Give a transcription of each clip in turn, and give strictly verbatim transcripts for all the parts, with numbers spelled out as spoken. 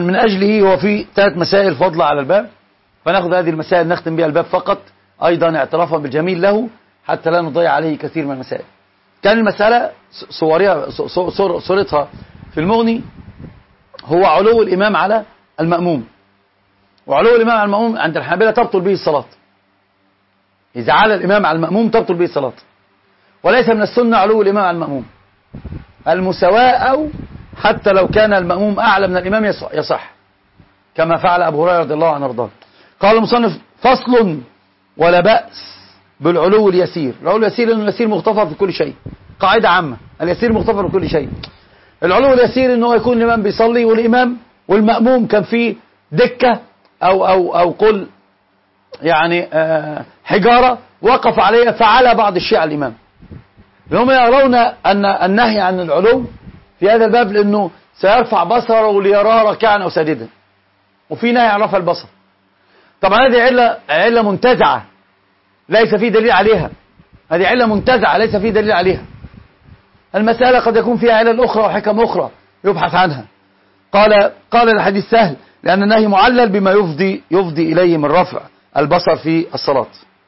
من أجله هو في ثلاث مسائل فضلة على الباب، فنأخذ هذه المسائل نختم بها الباب فقط، أيضا اعترافا بالجميل له حتى لا نضيع عليه كثير من المسائل. كان المسألة صورها صورتها في المغني هو علو الإمام على المأموم، وعلو الإمام على المأموم عند الحنابلة تبطل به الصلاة. إذا على الإمام على المأموم تبطل به الصلاة، وليس من السنة علو الإمام على المأموم. المساواة أو حتى لو كان المأموم أعلى من الإمام يصح، كما فعل أبو هريرة رضي الله عنه وارضاه. قال المصنف: فصل ولا بأس بالعلو اليسير. العلو اليسير لأنه اليسير مغتفر في كل شيء، قاعدة عامة، اليسير مغتفر في كل شيء. العلو اليسير أنه يكون الإمام بيصلي والإمام والمأموم كان فيه دكة أو أو أو قل يعني حجارة وقف عليها فعلى بعض الشيء على الإمام. هم يرون أن النهي عن العلو في هذا الباب لأنه سيرفع بصره ليراه راكعا أو ساجدا، وفي نهي عن رفع البصر. طبعا هذه علة علة منتزعة ليس في دليل عليها، هذه علة منتزعة ليس في دليل عليها. المسألة قد يكون فيها علل أخرى وحكم أخرى يبحث عنها. قال قال الحديث سهل لأن النهي معلل بما يفضي يفضي إليه من رفع البصر في الصلاة.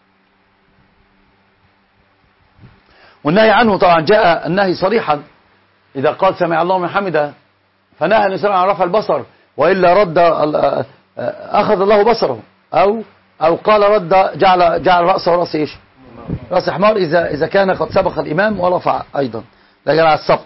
والنهي عنه طبعا جاء النهي صريحا، إذا قال سمع الله من حمده فنهى الإنسان عن رفع البصر، وإلا رد أخذ الله بصره، أو أو قال رد جعل جعل رأسه رأس إيش؟ رأس حمار إذا إذا كان قد سبق الإمام ورفع أيضا، لا جعل السبق.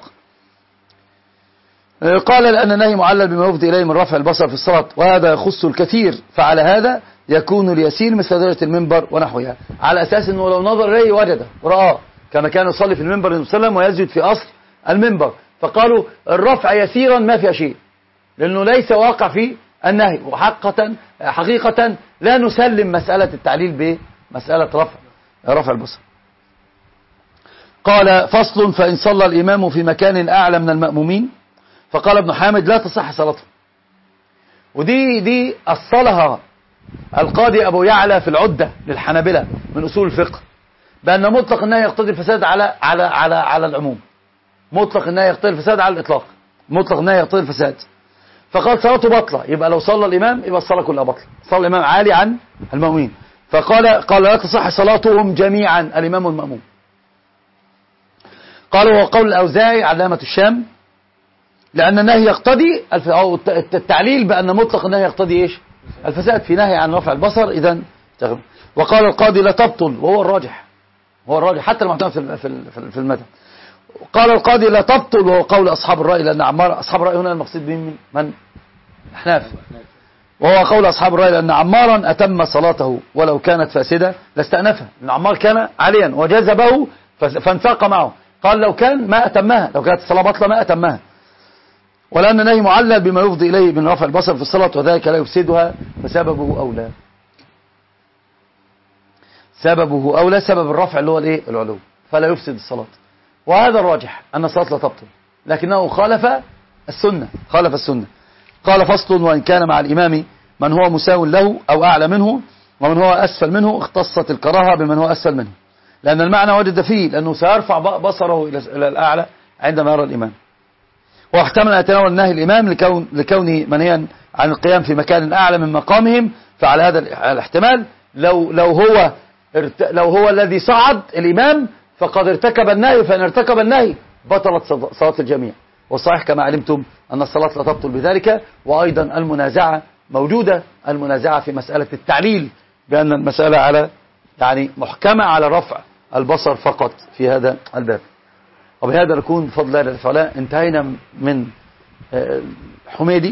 قال لأن النهي معلل بما يفضي إليه من رفع البصر في الصلاة، وهذا يخص الكثير، فعلى هذا يكون اليسير مثل درجة المنبر ونحوها، على أساس أنه لو نظر إليه وجده ورآه كما كان يصلي في المنبر النبي صلى الله عليه وسلم ويسجد في أصل المنبر. فقالوا الرفع يسيرا ما فيها شيء لأنه ليس واقع في النهي، وحقيقة حقيقة لا نسلم مسألة التعليل بمسألة رفع رفع البصر. قال: فصل: فإن صلى الإمام في مكان أعلى من المأمومين فقال ابن حامد لا تصح صلاته. ودي دي أصلها القاضي أبو يعلى في العدة للحنابلة من أصول الفقه، بأن مطلق النهي يقتضي الفساد على على على على العموم. مطلق النهي يقتضي الفساد على الإطلاق، مطلق النهي يقتضي الفساد. فقال صلاته بطلة، يبقى لو صلى الإمام يبقى الصلاة كلها بطلة، صلى الإمام عالي عن المأمومين. فقال قال لا تصح صلاتهم جميعا الإمام والمأموم. قال هو قول الأوزاعي علامة الشام، لأن النهي يقتضي أو التعليل بأن مطلق النهي يقتضي إيش؟ الفساد، في نهي عن رفع البصر إذن. وقال القاضي لا تبطل، وهو الراجح، هو الراجح حتى المعتمد في في في المذهب. قال القاضي لا تبطل، وهو قول أصحاب الرأي، لأن عمار أصحاب الرأي هنا المقصود بهم من؟ الأحناف. وهو قول أصحاب الرأي لأن عمارا أتم صلاته ولو كانت فاسدة لاستأنفها، لأن عمار كان عاليا وجذبه فانفاق معه، قال لو كان ما أتمها، لو كانت الصلاة بطلة ما أتمها. ولأن النهي معلل بما يفضي إليه من رفع البصر في الصلاة، وذلك لا يفسدها فسببه أولى. سببه أولى، سبب الرفع اللي هو الايه؟ العلو، فلا يفسد الصلاة. وهذا الراجح أن الصلاة لا تبطل، لكنه خالف السنة، خالف السنة. قال فصل: وإن كان مع الإمام من هو مساو له أو أعلى منه ومن هو أسفل منه اختصت الكراهة بمن هو أسفل منه، لأن المعنى وجد فيه، لأنه سيرفع بصره إلى الأعلى عندما يرى الإمام. واحتمل أن يتناول النهي الإمام لكون لكونه منهيا عن القيام في مكان أعلى من مقامهم، فعلى هذا الاحتمال لو لو هو لو هو الذي صعد الإمام فقد ارتكب النهي، فإن ارتكب النهي بطلت صلاة الجميع. والصحيح كما علمتم أن الصلاة لا تبطل بذلك. وأيضا المنازعة موجودة، المنازعة في مسألة التعليل بأن المسألة على يعني محكمة على رفع البصر فقط في هذا الباب. وبهذا نكون بفضل الله تعالى انتهينا من حميدي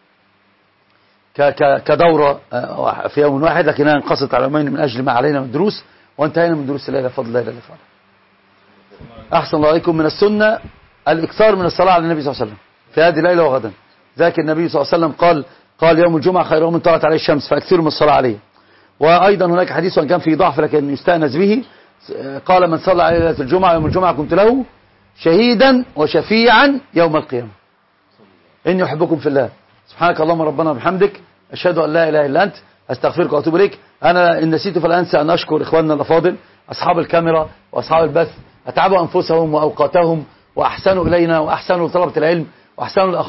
كدورة في يوم واحد، لكنها انقصت على يومين من أجل ما علينا من دروس، وانتهينا من دروس الليلة بفضل الله تعالى. أحسن الله عليكم. من السنة الإكثار من الصلاة على النبي صلى الله عليه وسلم في هذه الليلة وغدا. ذاك النبي صلى الله عليه وسلم قال قال يوم الجمعة خير يوم طلعت عليه الشمس فأكثروا من الصلاة عليه. وأيضا هناك حديث وان كان فيه ضعف لكن يستأنس به، قال من صلى عليه ليلة الجمعة يوم الجمعة كنت له شهيدا وشفيعا يوم القيامة. إني أحبكم في الله. سبحانك اللهم ربنا وبحمدك، أشهد أن لا إله إلا أنت، أستغفرك وأتوب إليك. أنا إن نسيت فلا أنسى أن أشكر إخواننا الأفاضل أصحاب الكاميرا وأصحاب البث، أتعبوا أنفسهم وأوقاتهم وأحسنوا إلينا وأحسنوا لطلبة العلم وأحسنوا الآخرين،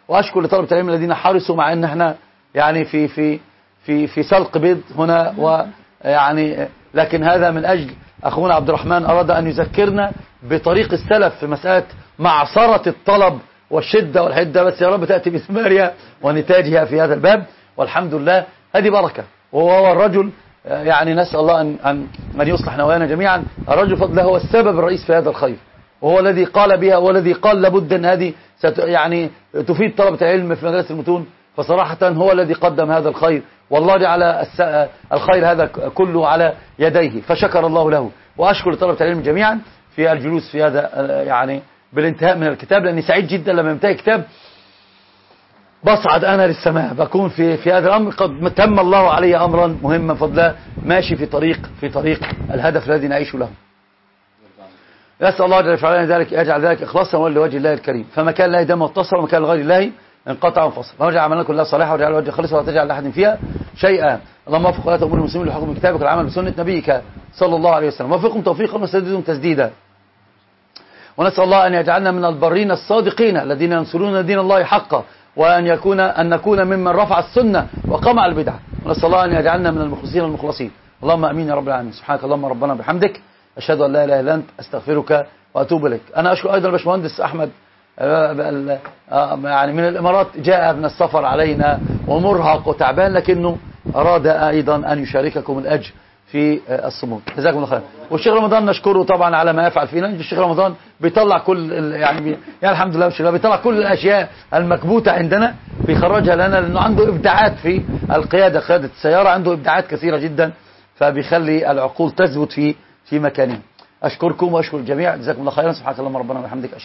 واشكر لطلبة العلم الذين حرصوا، مع ان احنا يعني في في في في سلق بيض هنا، ويعني لكن هذا من اجل اخونا عبد الرحمن اراد ان يذكرنا بطريق السلف في مسألة معصرة الطلب والشدة والحدة. بس يا رب تأتي بثمارها ونتاجها في هذا الباب، والحمد لله هذه بركة. وهو الرجل يعني نسأل الله أن, أن, أن يصلح نوايانا جميعا. الرجل فضله هو السبب الرئيس في هذا الخير، وهو الذي قال بها، هو الذي قال لابد أن هذه يعني تفيد طلبة العلم في مدرسة المتون. فصراحة هو الذي قدم هذا الخير، والله جعل الخير هذا كله على يديه، فشكر الله له. وأشكر طلبة العلم جميعا في الجلوس في هذا يعني بالانتهاء من الكتاب، لأني سعيد جدا لما ينتهي كتاب بصعد أنا للسماء، بكون في في هذا الأمر قد تم الله علي أمرا مهما فضلا، ماشي في طريق في طريق الهدف الذي نعيش له. نسأل الله جل وعلا ذلك يجعل ذلك إخلاصا ولوجه الله الكريم، فما كان الله دم واتصل، وما كان لغير الله انقطع وانفصل. فنرجع عملنا كلها صالحة، وجعل وجه خالصا، ولا تجعل لأحد فيها شيئا. اللهم وفق ولاة أمور المسلمين لحكم كتابك والعمل بسنة نبيك صلى الله عليه وسلم، وفقهم توفيقا وسددهم تسديدا. ونسأل الله أن يجعلنا من البرين الصادقين الذين ينصرون دين الله حقا، وأن يكون أن نكون ممن رفع السنة وقمع البدعة. ونسأل الله أن يجعلنا من المخلصين المخلصين. اللهم أمين يا رب العالمين. سبحانك اللهم ربنا بحمدك، أشهد أن لا إله إلا أنت، أستغفرك وأتوب إليك. أنا أشكر أيضا الباشمهندس أحمد يعني من الإمارات، جاء من السفر علينا ومرهق وتعبان، لكنه أراد أيضا أن يشارككم الأجر في الصمود. جزاكم الله خير. والشيخ رمضان نشكره طبعا على ما يفعل فينا. الشيخ رمضان بيطلع كل يعني يعني الحمد لله والشكر، بيطلع كل الأشياء المكبوتة عندنا بيخرجها لنا، لأنه عنده إبداعات في القيادة، قيادة السيارة عنده إبداعات كثيرة جدا، فبيخلي العقول تثبت في في مكانها. أشكركم وأشكر الجميع، جزاكم الله خيرا. سبحانك اللهم ربنا وبحمدك.